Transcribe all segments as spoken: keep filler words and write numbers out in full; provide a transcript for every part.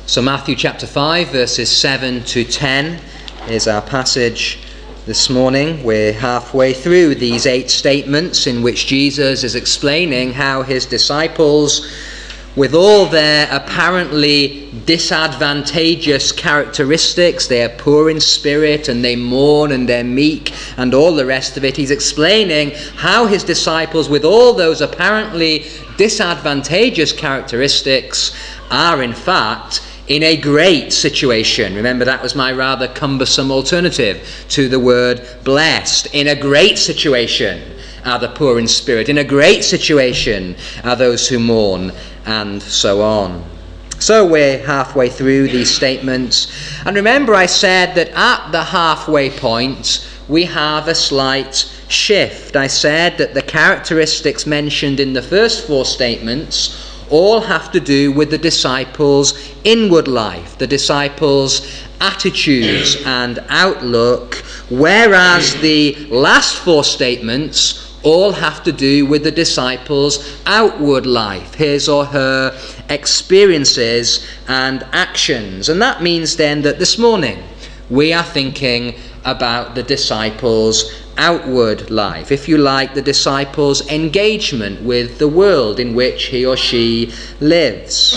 So Matthew chapter five, verses seven to ten is our passage this morning. We're halfway through these eight statements in which Jesus is explaining how his disciples, with all their apparently disadvantageous characteristics, they are poor in spirit and they mourn and they're meek and all the rest of it, he's explaining how his disciples, with all those apparently disadvantageous characteristics, are in fact in a great situation. Remember, that was my rather cumbersome alternative to the word blessed. In a great situation are the poor in spirit. In a great situation are those who mourn, and so on. So we're halfway through these statements. And remember, I said that at the halfway point, we have a slight shift. I said that the characteristics mentioned in the first four statements all have to do with the disciples' inward life, the disciples' attitudes and outlook, whereas the last four statements all have to do with the disciples' outward life, his or her experiences and actions. And that means then that this morning we are thinking about the disciples' outward life, if you like, the disciples' engagement with the world in which he or she lives.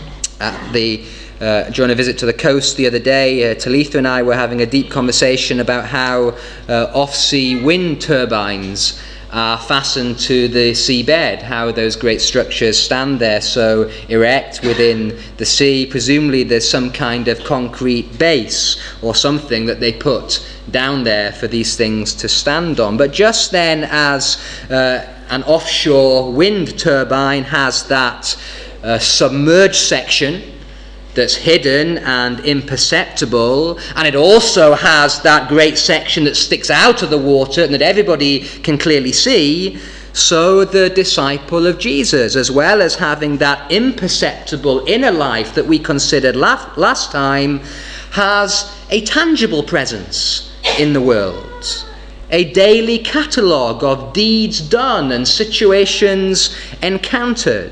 At the uh, during a visit to the coast the other day, uh, Talitha and I were having a deep conversation about how uh, off-sea wind turbines are fastened to the seabed, how those great structures stand there so erect within the sea. Presumably there's some kind of concrete base or something that they put down there for these things to stand on. But just then, as uh, an offshore wind turbine has that uh, submerged section that's hidden and imperceptible, and it also has that great section that sticks out of the water and that everybody can clearly see, so the disciple of Jesus, as well as having that imperceptible inner life that we considered last, last time, has a tangible presence in the world, a daily catalogue of deeds done and situations encountered.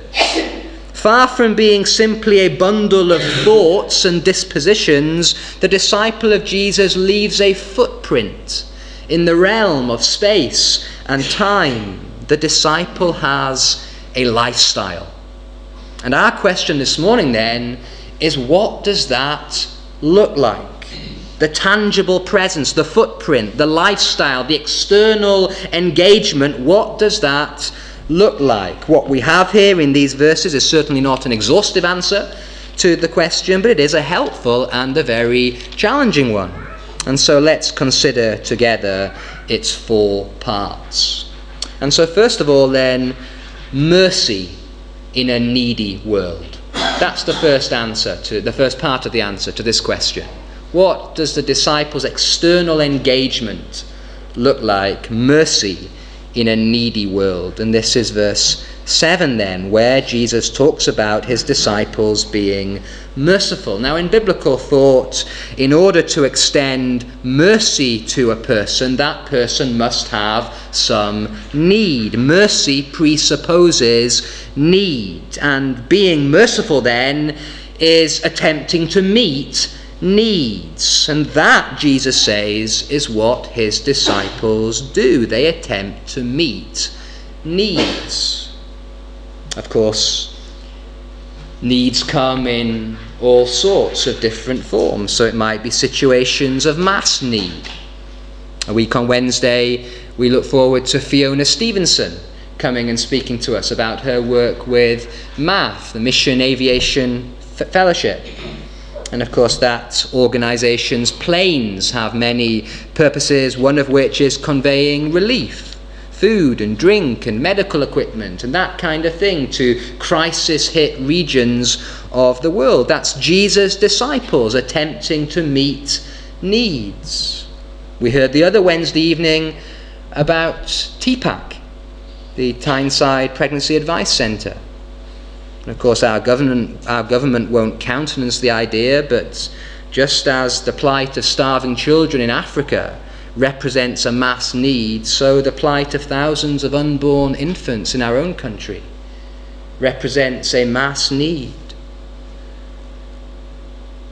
Far from being simply a bundle of thoughts and dispositions, the disciple of Jesus leaves a footprint in the realm of space and time. The disciple has a lifestyle. And our question this morning then is, what does that look like? The tangible presence, the footprint, the lifestyle, the external engagement, what does that look like? What we have here in these verses is certainly not an exhaustive answer to the question, but it is a helpful and a very challenging one. And so let's consider together its four parts. And so first of all then, mercy in a needy world. That's the first answer to the first part of the answer to this question. What does the disciples' external engagement look like? Mercy in a needy world. And this is verse seven then, where Jesus talks about his disciples being merciful. Now, in biblical thought, in order to extend mercy to a person, that person must have some need. Mercy presupposes need, and being merciful then is attempting to meet needs. And that, Jesus says, is what his disciples do. They attempt to meet needs. Of course, needs come in all sorts of different forms. So it might be situations of mass need. A week on Wednesday, we look forward to Fiona Stevenson coming and speaking to us about her work with M A F, the Mission Aviation Fellowship. And of course that organisation's planes have many purposes, one of which is conveying relief, food and drink and medical equipment and that kind of thing to crisis-hit regions of the world. That's Jesus' disciples attempting to meet needs. We heard the other Wednesday evening about T PAC, the Tyneside Pregnancy Advice Centre. And of course our government, our government won't countenance the idea, but just as the plight of starving children in Africa represents a mass need, so the plight of thousands of unborn infants in our own country represents a mass need.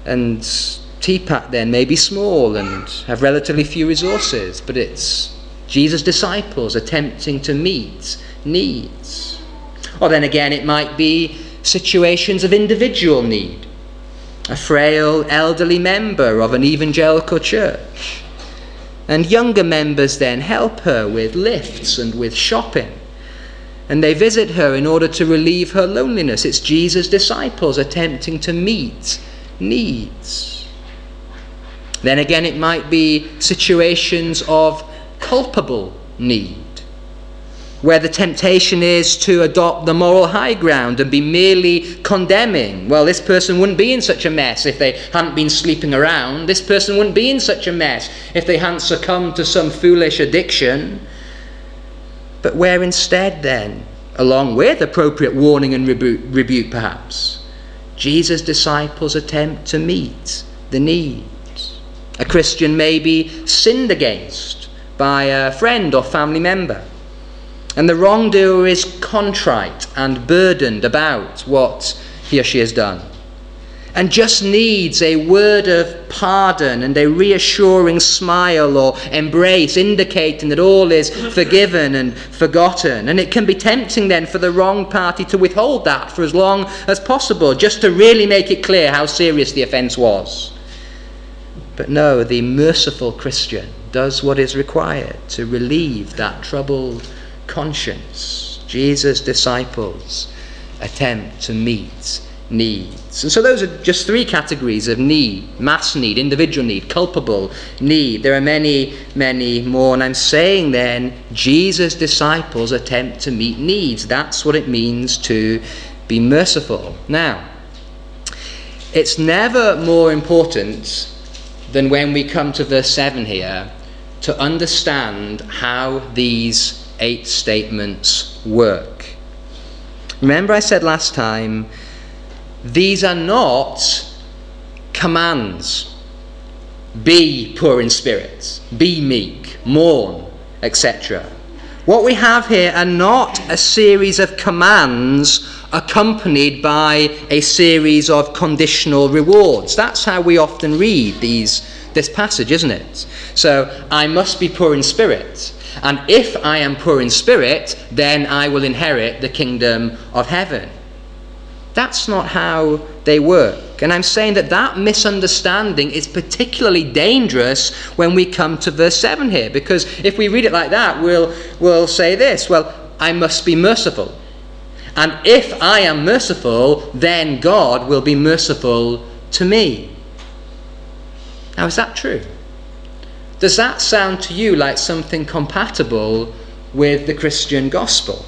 And T PAC then may be small and have relatively few resources, but it's Jesus' disciples attempting to meet needs. Or then again, it might be situations of individual need. A frail elderly member of an evangelical church. And younger members then help her with lifts and with shopping. And they visit her in order to relieve her loneliness. It's Jesus' disciples attempting to meet needs. Then again, it might be situations of culpable need, where the temptation is to adopt the moral high ground and be merely condemning. Well, this person wouldn't be in such a mess if they hadn't been sleeping around. This person wouldn't be in such a mess if they hadn't succumbed to some foolish addiction. But where instead then, along with appropriate warning and rebu- rebuke perhaps, Jesus' disciples attempt to meet the needs. A Christian may be sinned against by a friend or family member, and the wrongdoer is contrite and burdened about what he or she has done, and just needs a word of pardon and a reassuring smile or embrace indicating that all is forgiven and forgotten. And it can be tempting then for the wrong party to withhold that for as long as possible, just to really make it clear how serious the offence was. But no, the merciful Christian does what is required to relieve that troubled conscience. Jesus' disciples attempt to meet needs. And so those are just three categories of need: mass need, individual need, culpable need. There are many, many more. And I'm saying then, Jesus' disciples attempt to meet needs. That's what it means to be merciful. Now, it's never more important than when we come to verse seven here to understand how these eight statements work. Remember I said last time, these are not commands. Be poor in spirit, be meek, mourn, et cetera. What we have here are not a series of commands accompanied by a series of conditional rewards. That's how we often read these this passage, isn't it? So, I must be poor in spirit, and if I am poor in spirit, then I will inherit the kingdom of heaven. That's not how they work. And I'm saying that that misunderstanding is particularly dangerous when we come to verse seven here, because if we read it like that, we'll, we'll say this: well, I must be merciful. And if I am merciful, then God will be merciful to me. Now, is that true? Does that sound to you like something compatible with the Christian gospel?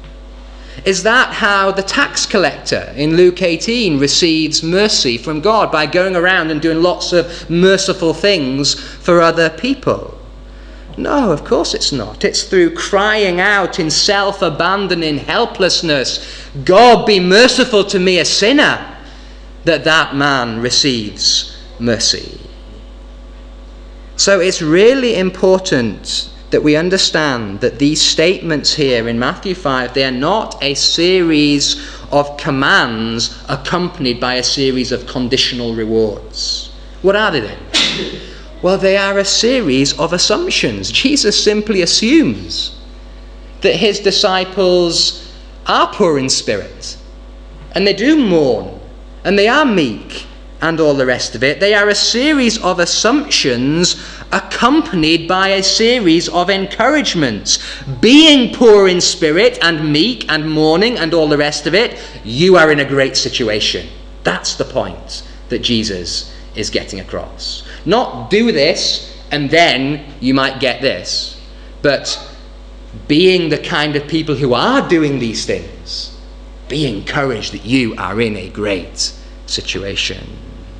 Is that how the tax collector in Luke eighteen receives mercy from God, by going around and doing lots of merciful things for other people? No, of course it's not. It's through crying out in self-abandoning helplessness, God be merciful to me, a sinner, that that man receives mercy. So it's really important that we understand that these statements here in Matthew five, they are not a series of commands accompanied by a series of conditional rewards. What are they then? Well, they are a series of assumptions. Jesus simply assumes that his disciples are poor in spirit, and they do mourn, and they are meek, and all the rest of it. They are a series of assumptions accompanied by a series of encouragements. Being poor in spirit and meek and mourning and all the rest of it, you are in a great situation. That's the point that Jesus is getting across. Not do this and then you might get this, but being the kind of people who are doing these things, be encouraged that you are in a great situation.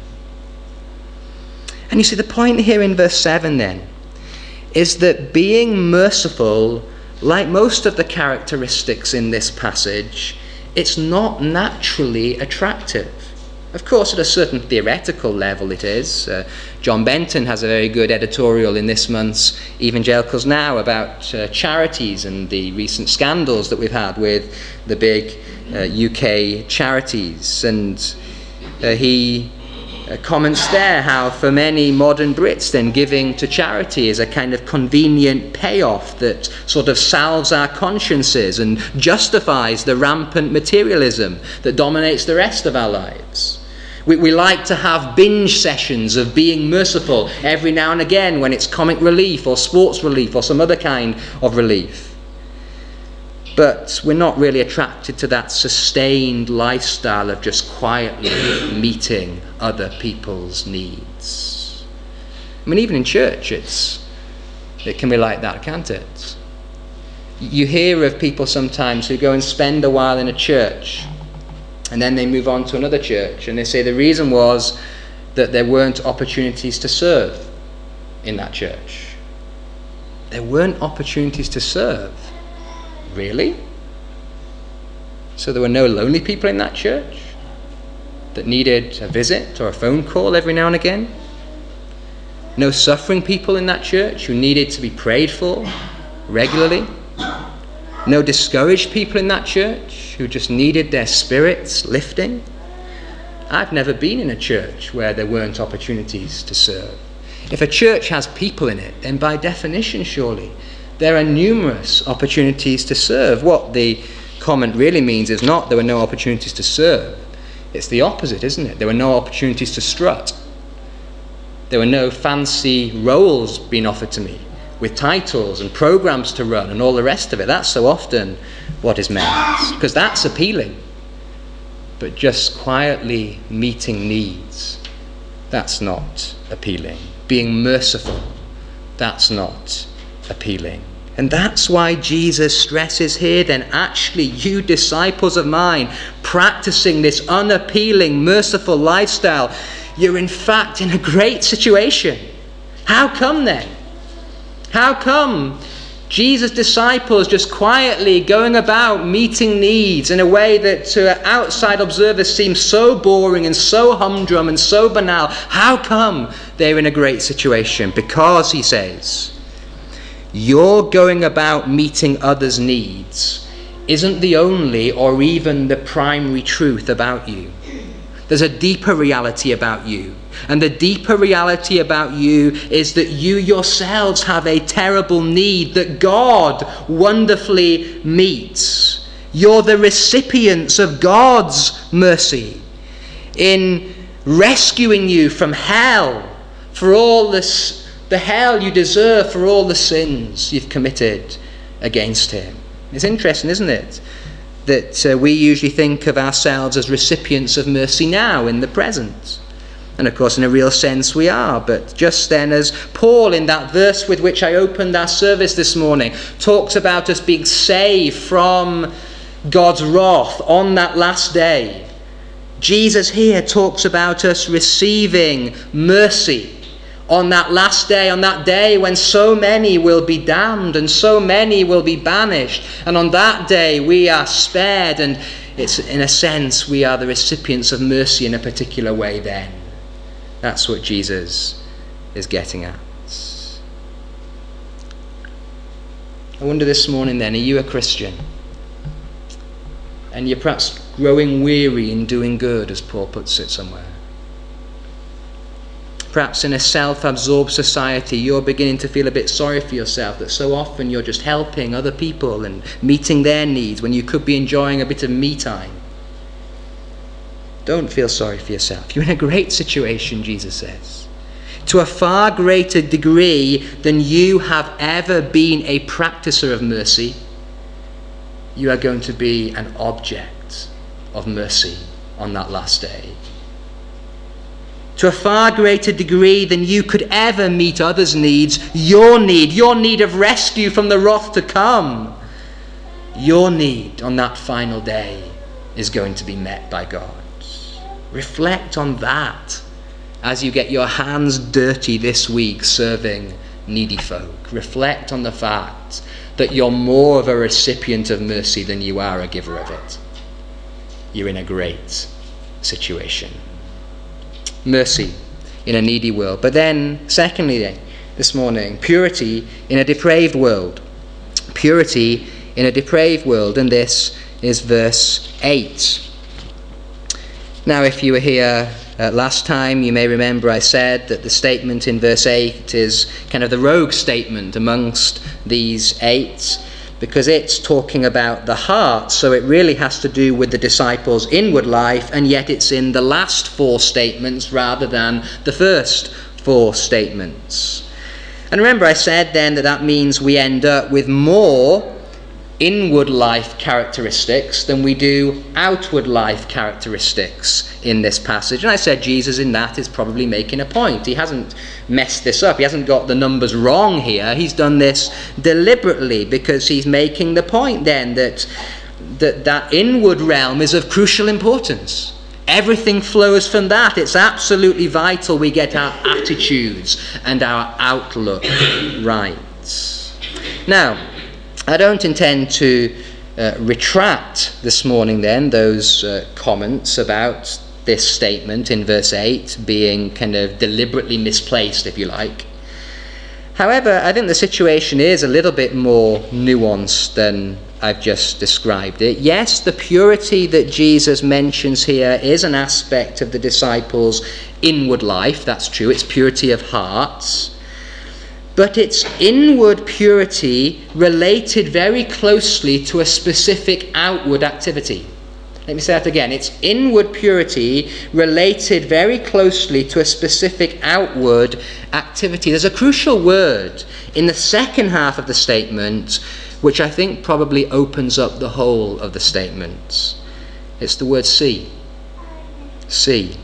And you see, the point here in verse seven then is that being merciful, like most of the characteristics in this passage, it's not naturally attractive. Of course, at a certain theoretical level it is. Uh, John Benton has a very good editorial in this month's Evangelicals Now about uh, charities and the recent scandals that we've had with the big uh, U K charities. And uh, he comments there how for many modern Brits then giving to charity is a kind of convenient payoff that sort of salves our consciences and justifies the rampant materialism that dominates the rest of our lives. We, we like to have binge sessions of being merciful every now and again when it's comic relief or sports relief or some other kind of relief. But we're not really attracted to that sustained lifestyle of just quietly meeting other people's needs. I mean, even in church, it's it can be like that, can't it? You hear of people sometimes who go and spend a while in a church, and then they move on to another church, and they say the reason was that there weren't opportunities to serve in that church. There weren't opportunities to serve. Really? So there were no lonely people in that church that needed a visit or a phone call every now and again? No suffering people in that church who needed to be prayed for regularly? No discouraged people in that church who just needed their spirits lifting? I've never been in a church where there weren't opportunities to serve. If a church has people in it, then by definition, surely, there are numerous opportunities to serve. What the comment really means is not there were no opportunities to serve. It's the opposite, isn't it? There were no opportunities to strut. There were no fancy roles being offered to me with titles and programs to run and all the rest of it. That's so often what is meant, because that's appealing. But just quietly meeting needs, that's not appealing. Being merciful, that's not appealing. And that's why Jesus stresses here then, actually, you disciples of mine, practicing this unappealing, merciful lifestyle, you're in fact in a great situation. How come then? How come Jesus' disciples just quietly going about meeting needs in a way that to outside observers seems so boring and so humdrum and so banal? How come they're in a great situation? Because, he says, your going about meeting others' needs isn't the only or even the primary truth about you. There's a deeper reality about you. And the deeper reality about you is that you yourselves have a terrible need that God wonderfully meets. You're the recipients of God's mercy in rescuing you from hell for all this the hell you deserve for all the sins you've committed against him. It's interesting, isn't it, that uh, we usually think of ourselves as recipients of mercy now in the present. And of course, in a real sense, we are. But just then, as Paul, in that verse with which I opened our service this morning, talks about us being saved from God's wrath on that last day, Jesus here talks about us receiving mercy on that last day, on that day when so many will be damned and so many will be banished. And on that day we are spared, and it's in a sense we are the recipients of mercy in a particular way then. That's what Jesus is getting at. I wonder this morning then, are you a Christian? And you're perhaps growing weary in doing good, as Paul puts it somewhere. Perhaps in a self-absorbed society, you're beginning to feel a bit sorry for yourself, that so often you're just helping other people and meeting their needs when you could be enjoying a bit of me time. Don't feel sorry for yourself. You're in a great situation, Jesus says. To a far greater degree than you have ever been a practicer of mercy, you are going to be an object of mercy on that last day. To a far greater degree than you could ever meet others' needs, your need, your need of rescue from the wrath to come, your need on that final day is going to be met by God. Reflect on that as you get your hands dirty this week serving needy folk. Reflect on the fact that you're more of a recipient of mercy than you are a giver of it. You're in a great situation. Mercy in a needy world. But then, secondly, this morning, purity in a depraved world. Purity in a depraved world. And this is verse eight. Now, if you were here Uh, last time, you may remember I said that the statement in verse eight is kind of the rogue statement amongst these eight, because it's talking about the heart, so it really has to do with the disciples' inward life, and yet it's in the last four statements rather than the first four statements. And remember I said then that that means we end up with more inward life characteristics than we do outward life characteristics in this passage. And I said Jesus in that is probably making a point. He hasn't messed this up. He hasn't got the numbers wrong here. He's done this deliberately because he's making the point then that that, that inward realm is of crucial importance. Everything flows from that. It's absolutely vital we get our attitudes and our outlook right. Now, I don't intend to uh, retract this morning then those uh, comments about this statement in verse eight being kind of deliberately misplaced, if you like. However, I think the situation is a little bit more nuanced than I've just described it. Yes, the purity that Jesus mentions here is an aspect of the disciples' inward life. That's true. It's purity of hearts. But it's inward purity related very closely to a specific outward activity. Let me say that again. It's inward purity related very closely to a specific outward activity. There's a crucial word in the second half of the statement which I think probably opens up the whole of the statement. It's the word see. See.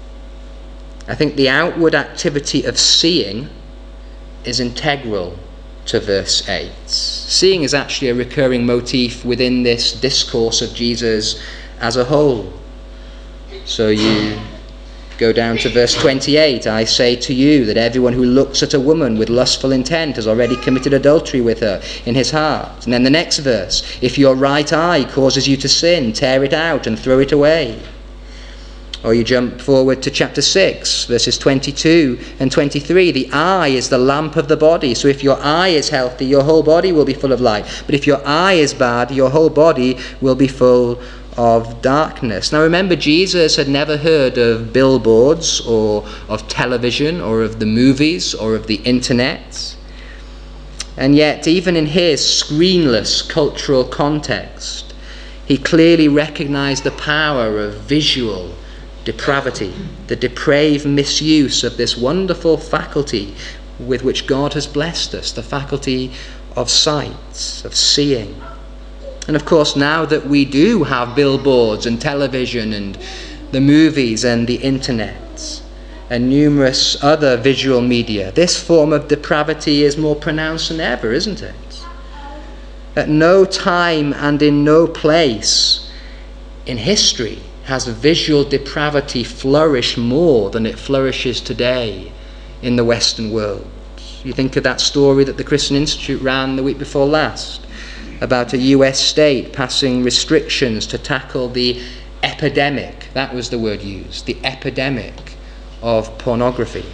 I think the outward activity of seeing is integral to verse eight. Seeing is actually a recurring motif within this discourse of Jesus as a whole. So you go down to verse twenty-eight. I say to you that everyone who looks at a woman with lustful intent has already committed adultery with her in his heart. And then the next verse, if your right eye causes you to sin, tear it out and throw it away. Or you jump forward to chapter six, verses twenty-two and twenty-three. The eye is the lamp of the body. So if your eye is healthy, your whole body will be full of light. But if your eye is bad, your whole body will be full of darkness. Now remember, Jesus had never heard of billboards or of television or of the movies or of the internet. And yet, even in his screenless cultural context, he clearly recognized the power of visual depravity, the depraved misuse of this wonderful faculty with which God has blessed us, the faculty of sight, of seeing. And of course, now that we do have billboards and television and the movies and the internet and numerous other visual media, this form of depravity is more pronounced than ever, isn't it? At no time and in no place in history has visual depravity flourished more than it flourishes today in the Western world. You think of that story that the Christian Institute ran the week before last about a U S state passing restrictions to tackle the epidemic, that was the word used, the epidemic of pornography.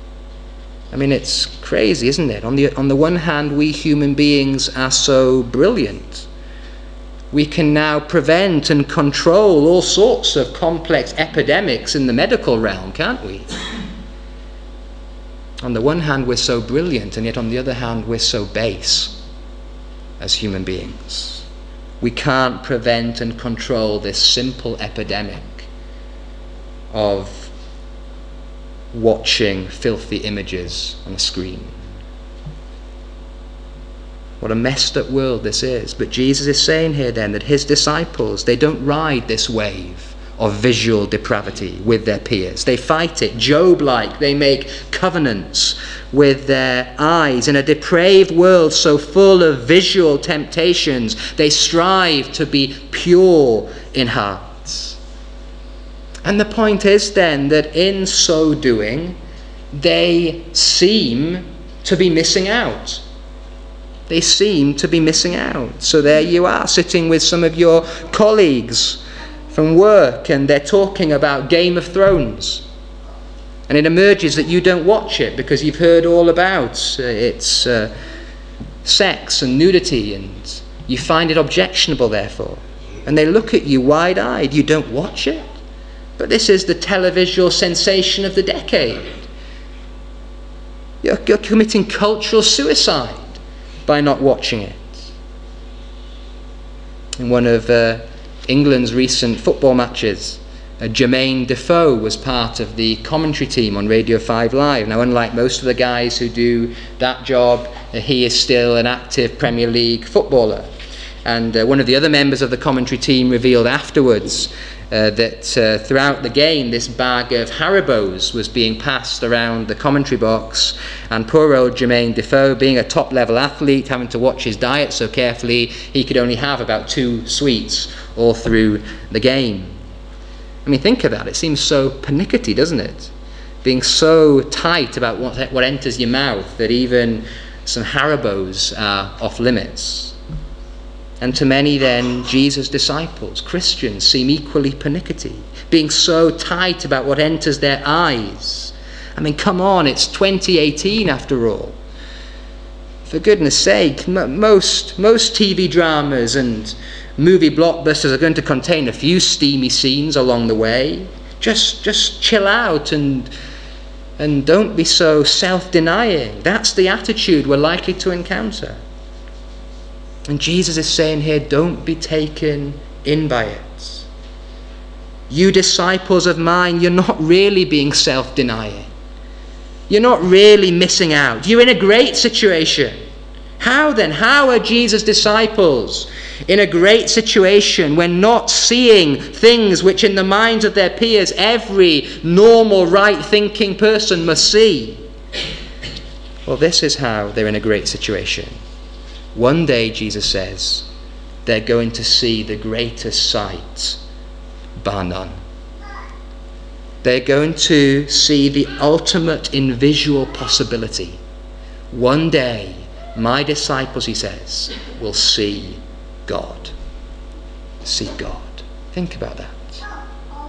I mean, it's crazy, isn't it? On the, on the one hand, we human beings are so brilliant. We can now prevent and control all sorts of complex epidemics in the medical realm, can't we? On the one hand, we're so brilliant, and yet on the other hand, we're so base as human beings. We can't prevent and control this simple epidemic of watching filthy images on a screen. What a messed up world this is. But Jesus is saying here then that his disciples, they don't ride this wave of visual depravity with their peers. They fight it. Job-like, they make covenants with their eyes. In a depraved world so full of visual temptations, they strive to be pure in heart. And the point is then that in so doing, they seem to be missing out. They seem to be missing out. So there you are, sitting with some of your colleagues from work, and they're talking about Game of Thrones. And it emerges that you don't watch it because you've heard all about uh, its uh, sex and nudity, and you find it objectionable, therefore. And they look at you wide-eyed. You don't watch it? But this is the televisual sensation of the decade. You're, you're committing cultural suicide by not watching it. In one of uh, England's recent football matches, uh, Jermaine Defoe was part of the commentary team on Radio five Live. Now, unlike most of the guys who do that job, uh, he is still an active Premier League footballer. And uh, one of the other members of the commentary team revealed afterwards uh, that uh, throughout the game, this bag of Haribos was being passed around the commentary box, and poor old Jermaine Defoe, being a top-level athlete, having to watch his diet so carefully, he could only have about two sweets all through the game. I mean, think of that. It seems so pernickety, doesn't it? Being so tight about what, what enters your mouth that even some Haribos are off limits. And to many then, Jesus' disciples, Christians, seem equally pernickety, being so tight about what enters their eyes. I mean, come on, it's twenty eighteen after all. For goodness sake, m- most, most T V dramas and movie blockbusters are going to contain a few steamy scenes along the way. Just, just chill out and, and don't be so self-denying. That's the attitude we're likely to encounter. And Jesus is saying here, don't be taken in by it. You disciples of mine, you're not really being self-denying. You're not really missing out. You're in a great situation. How then? How are Jesus' disciples in a great situation when not seeing things which in the minds of their peers every normal, right-thinking person must see? Well, this is how they're in a great situation. One day, Jesus says, they're going to see the greatest sight, bar none. They're going to see the ultimate in visual possibility. One day, my disciples, he says, will see God. See God. Think about that.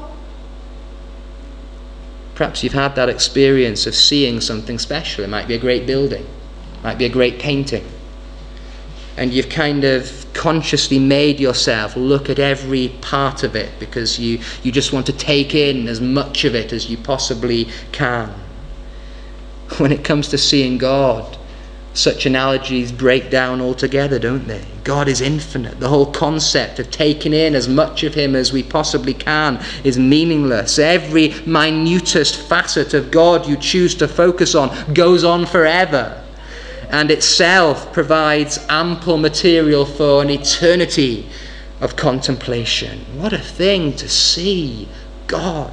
Perhaps you've had that experience of seeing something special. It might be a great building. It might be a great painting. And you've kind of consciously made yourself look at every part of it because you, you just want to take in as much of it as you possibly can. When it comes to seeing God, such analogies break down altogether, don't they? God is infinite. The whole concept of taking in as much of him as we possibly can is meaningless. Every minutest facet of God you choose to focus on goes on forever, and itself provides ample material for an eternity of contemplation. What a thing to see God.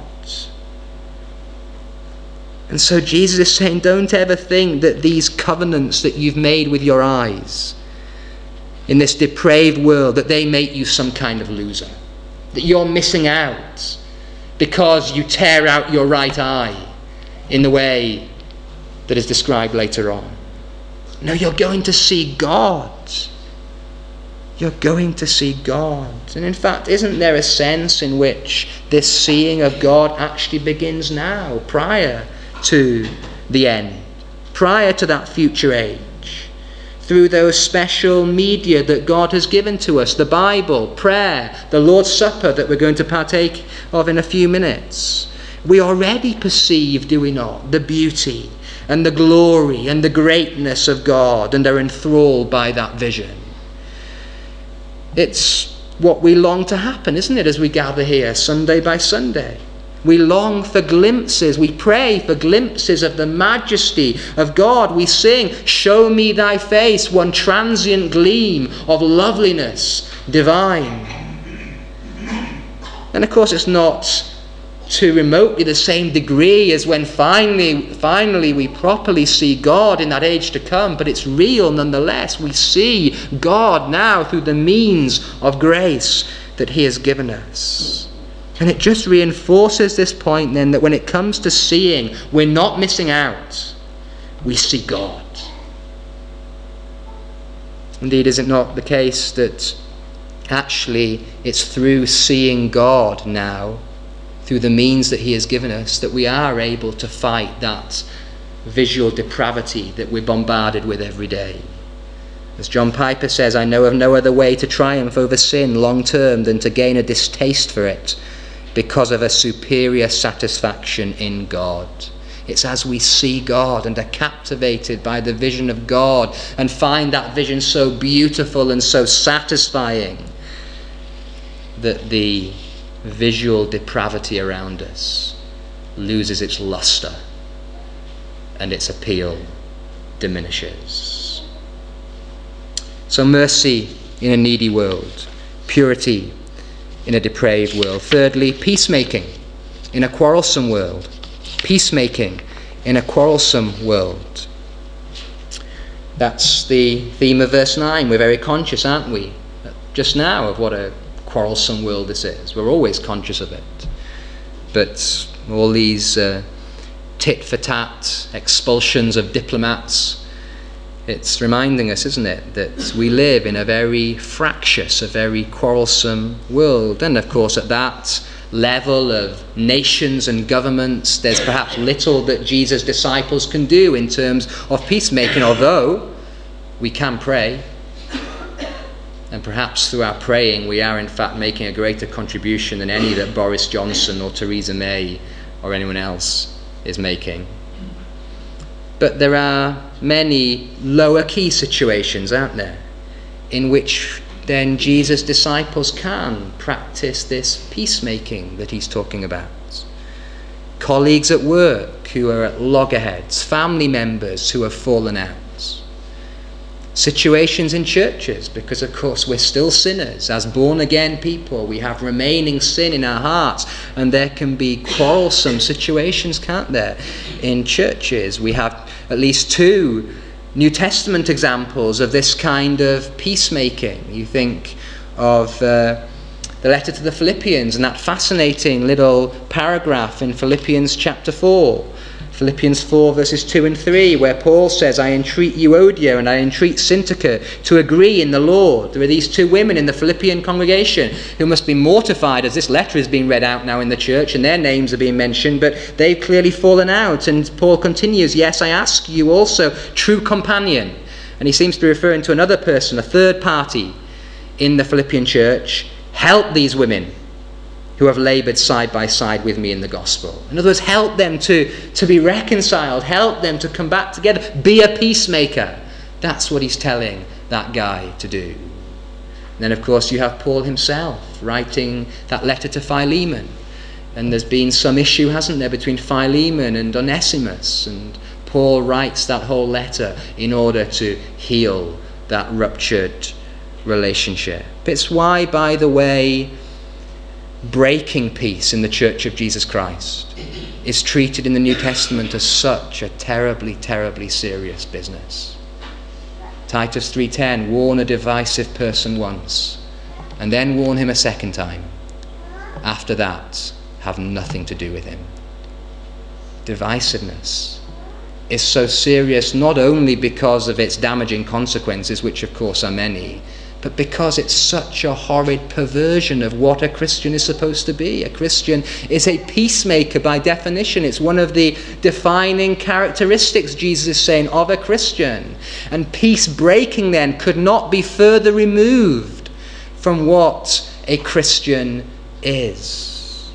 And so Jesus is saying, don't ever think that these covenants that you've made with your eyes in this depraved world, that they make you some kind of loser, that you're missing out because you tear out your right eye in the way that is described later on. No, you're going to see God. You're going to see God. And in fact, isn't there a sense in which this seeing of God actually begins now, prior to the end, prior to that future age, through those special media that God has given to us, the Bible, prayer, the Lord's Supper that we're going to partake of in a few minutes. We already perceive, do we not, the beauty and the glory and the greatness of God, and are enthralled by that vision. It's what we long to happen, isn't it, as we gather here Sunday by Sunday? We long for glimpses, we pray for glimpses of the majesty of God. We sing, show me thy face, one transient gleam of loveliness divine. And of course it's not to remotely the same degree as when finally, finally we properly see God in that age to come, but it's real nonetheless. We see God now through the means of grace that he has given us. And it just reinforces this point then that when it comes to seeing, we're not missing out. We see God. Indeed, is it not the case that actually it's through seeing God now, through the means that he has given us, that we are able to fight that visual depravity that we're bombarded with every day? As John Piper says, I know of no other way to triumph over sin long term than to gain a distaste for it because of a superior satisfaction in God. It's as we see God and are captivated by the vision of God and find that vision so beautiful and so satisfying that the visual depravity around us loses its luster and its appeal diminishes. So mercy in a needy world, purity in a depraved world. Thirdly, peacemaking in a quarrelsome world. Peacemaking in a quarrelsome world. That's the theme of verse nine. We're very conscious, aren't we, just now, of what a quarrelsome world this is. We're always conscious of it. But all these uh, tit-for-tat expulsions of diplomats, it's reminding us, isn't it, that we live in a very fractious, a very quarrelsome world. And of course, at that level of nations and governments, there's perhaps little that Jesus' disciples can do in terms of peacemaking, although we can pray. And perhaps through our praying, we are in fact making a greater contribution than any that Boris Johnson or Theresa May or anyone else is making. But there are many lower key situations, aren't there, in which then Jesus' disciples can practice this peacemaking that he's talking about. Colleagues at work who are at loggerheads, family members who have fallen out. Situations in churches, because of course we're still sinners. As born-again people, we have remaining sin in our hearts, and there can be quarrelsome situations, can't there, in churches. We have at least two New Testament examples of this kind of peacemaking. You think of uh, the letter to the Philippians and that fascinating little paragraph in Philippians chapter four. Philippians four verses two and three, where Paul says, I entreat Euodia and I entreat Syntyche to agree in the Lord. There are these two women in the Philippian congregation who must be mortified as this letter is being read out now in the church and their names are being mentioned, but they've clearly fallen out. And Paul continues, yes, I ask you also, true companion. And he seems to be referring to another person, a third party in the Philippian church, help these women who have laboured side by side with me in the gospel. In other words, help them to, to be reconciled, help them to come back together, be a peacemaker. That's what he's telling that guy to do. And then, of course, you have Paul himself writing that letter to Philemon. And there's been some issue, hasn't there, between Philemon and Onesimus. And Paul writes that whole letter in order to heal that ruptured relationship. It's why, by the way, breaking peace in the Church of Jesus Christ is treated in the New Testament as such a terribly, terribly serious business. Titus three ten, warn a divisive person once, and then warn him a second time. After that, have nothing to do with him. Divisiveness is so serious not only because of its damaging consequences, which of course are many, but because it's such a horrid perversion of what a Christian is supposed to be. A Christian is a peacemaker by definition. It's one of the defining characteristics, Jesus is saying, of a Christian. And peace breaking then could not be further removed from what a Christian is.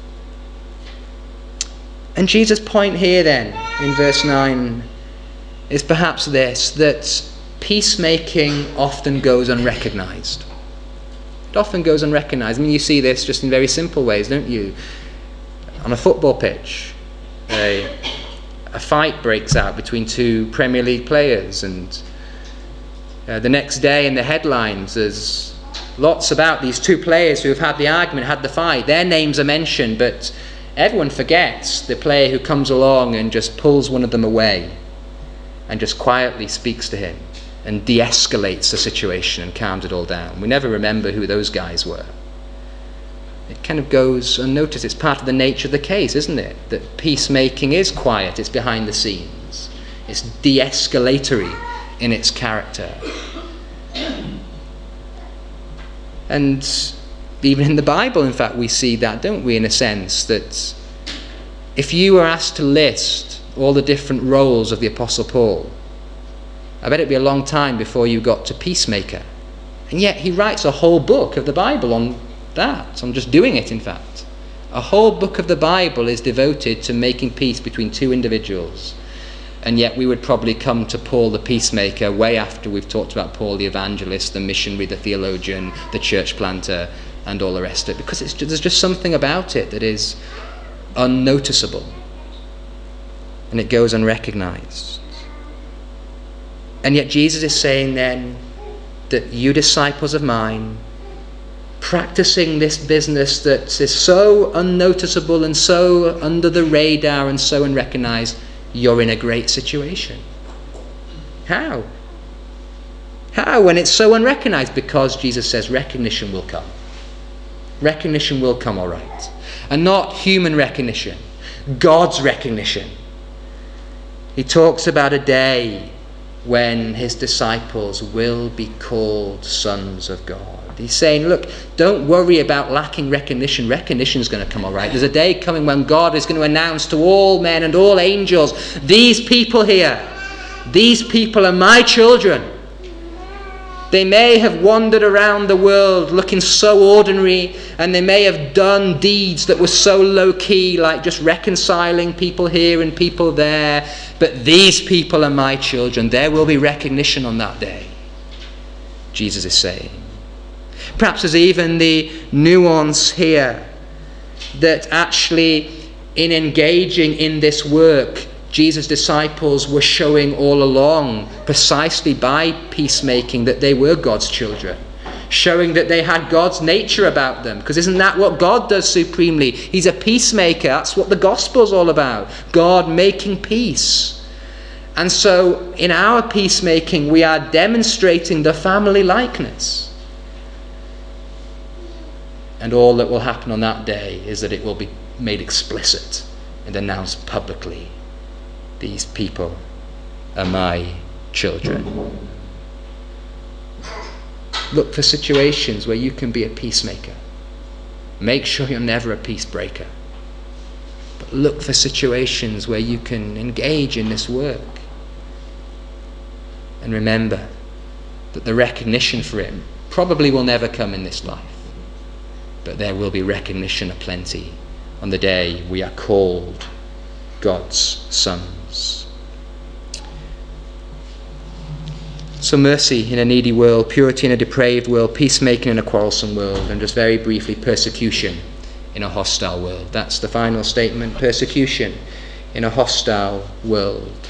And Jesus' point here then, in verse nine, is perhaps this, that peacemaking often goes unrecognized. It often goes unrecognized. I mean, you see this just in very simple ways, don't you? On a football pitch, a, a fight breaks out between two Premier League players, and uh, the next day in the headlines there's lots about these two players who have had the argument, had the fight. Their names are mentioned, but everyone forgets the player who comes along and just pulls one of them away and just quietly speaks to him and de-escalates the situation and calms it all down. We never remember who those guys were. It kind of goes unnoticed. It's part of the nature of the case, isn't it? That peacemaking is quiet, it's behind the scenes. It's de-escalatory in its character. And even in the Bible, in fact, we see that, don't we, in a sense, that if you were asked to list all the different roles of the Apostle Paul, I bet it'd be a long time before you got to peacemaker. And yet he writes a whole book of the Bible on that, on just doing it, in fact. A whole book of the Bible is devoted to making peace between two individuals. And yet we would probably come to Paul the peacemaker way after we've talked about Paul the evangelist, the missionary, the theologian, the church planter, and all the rest of it. Because it's just, there's just something about it that is unnoticeable. And it goes unrecognized. And yet Jesus is saying then that you disciples of mine, practicing this business that is so unnoticeable and so under the radar and so unrecognized, you're in a great situation. How? How when it's so unrecognized? Because Jesus says recognition will come. Recognition will come, all right. And not human recognition, God's recognition. He talks about a day when his disciples will be called sons of God. He's saying, look, don't worry about lacking recognition. Recognition is going to come all right. There's a day coming when God is going to announce to all men and all angels, these people here, these people are my children. They may have wandered around the world looking so ordinary, and they may have done deeds that were so low-key, like just reconciling people here and people there, but these people are my children. There will be recognition on that day, Jesus is saying. Perhaps there's even the nuance here that actually in engaging in this work, Jesus' disciples were showing all along, precisely by peacemaking, that they were God's children, showing that they had God's nature about them. Because isn't that what God does supremely? He's a peacemaker. That's what the gospel's all about. God making peace. And so in our peacemaking, we are demonstrating the family likeness. And all that will happen on that day is that it will be made explicit and announced publicly. These people are my children. Look for situations where you can be a peacemaker. Make sure you're never a peace breaker. But look for situations where you can engage in this work. And remember that the recognition for it probably will never come in this life. But there will be recognition aplenty on the day we are called God's sons. So mercy in a needy world, purity in a depraved world, peacemaking in a quarrelsome world, and just very briefly, persecution in a hostile world. That's the final statement, persecution in a hostile world.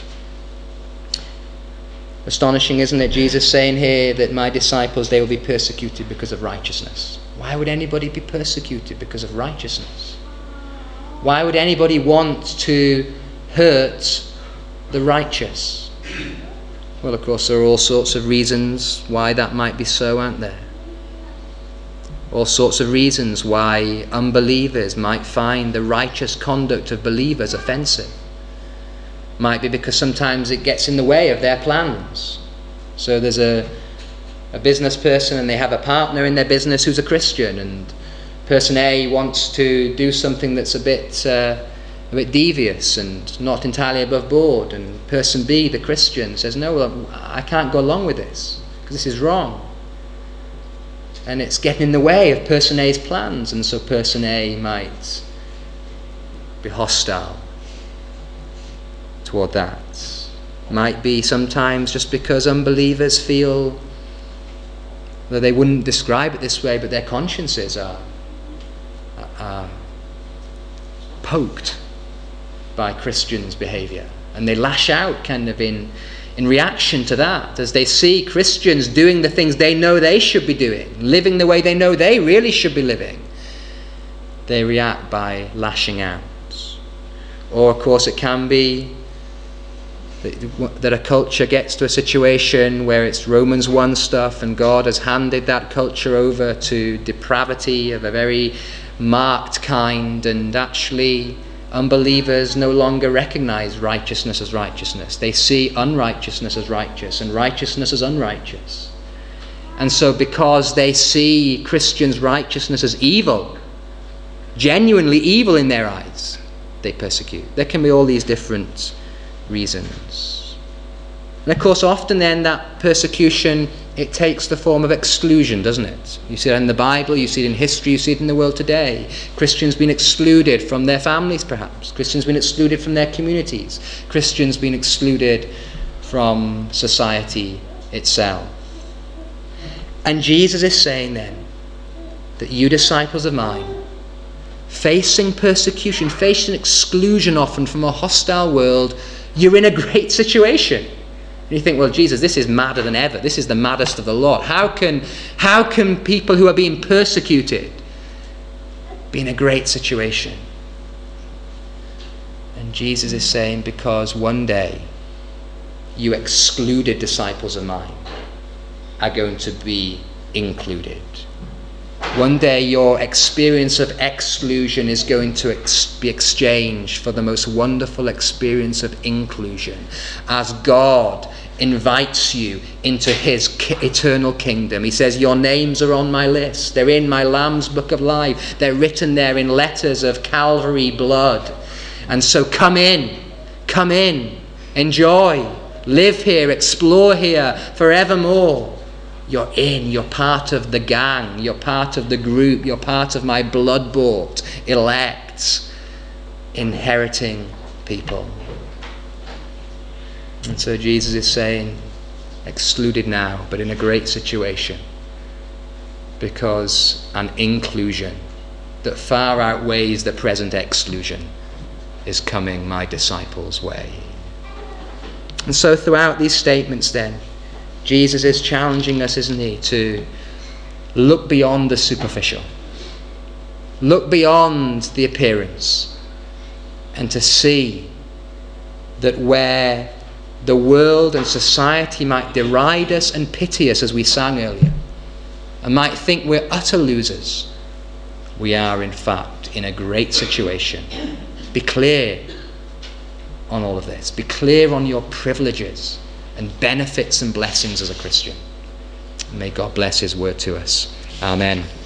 Astonishing, isn't it? Jesus saying here that my disciples, they will be persecuted because of righteousness. Why would anybody be persecuted because of righteousness? Why would anybody want to hurt the righteous? Well, of course, there are all sorts of reasons why that might be so, aren't there? All sorts of reasons why unbelievers might find the righteous conduct of believers offensive. Might be because sometimes it gets in the way of their plans. So there's a, a business person and they have a partner in their business who's a Christian, and person A wants to do something that's a bit uh, a bit devious and not entirely above board, and person B, the Christian, says, no, well, I can't go along with this because this is wrong. And it's getting in the way of person A's plans, and so person A might be hostile toward that. Might be sometimes just because unbelievers feel that they wouldn't describe it this way, but their consciences are, are poked by Christians' behavior, and they lash out kind of in in reaction to that, as they see Christians doing the things they know they should be doing, living the way they know they really should be living. They react by lashing out. Or of course it can be that a culture gets to a situation where it's Romans one stuff, and God has handed that culture over to depravity of a very marked kind, and actually unbelievers no longer recognize righteousness as righteousness. They see unrighteousness as righteous and righteousness as unrighteous. And so because they see Christians' righteousness as evil, genuinely evil in their eyes, they persecute. There can be all these different reasons. And of course, often then that persecution, it takes the form of exclusion, doesn't it? You see it in the Bible, you see it in history, you see it in the world today. Christians being excluded from their families, perhaps. Christians being excluded from their communities. Christians being excluded from society itself. And Jesus is saying then that you disciples of mine, facing persecution, facing exclusion often from a hostile world, you're in a great situation. And you think, well, Jesus, this is madder than ever. This is the maddest of the lot. How can, how can people who are being persecuted be in a great situation? And Jesus is saying, because one day you excluded disciples of mine are going to be included. One day your experience of exclusion is going to ex- be exchanged for the most wonderful experience of inclusion, as God invites you into his ki- eternal kingdom. He says, your names are on my list. They're in my Lamb's book of life. They're written there in letters of Calvary blood. And so come in, come in, enjoy, live here, explore here forevermore. You're in, you're part of the gang, you're part of the group, you're part of my blood-bought, elect, inheriting people. And so Jesus is saying, excluded now, but in a great situation, because an inclusion that far outweighs the present exclusion is coming my disciples' way. And so throughout these statements then, Jesus is challenging us, isn't he, to look beyond the superficial, look beyond the appearance, and to see that where the world and society might deride us and pity us, as we sang earlier, and might think we're utter losers, we are in fact in a great situation. Be clear on all of this. Be clear on your privileges and benefits and blessings as a Christian. May God bless his word to us. Amen.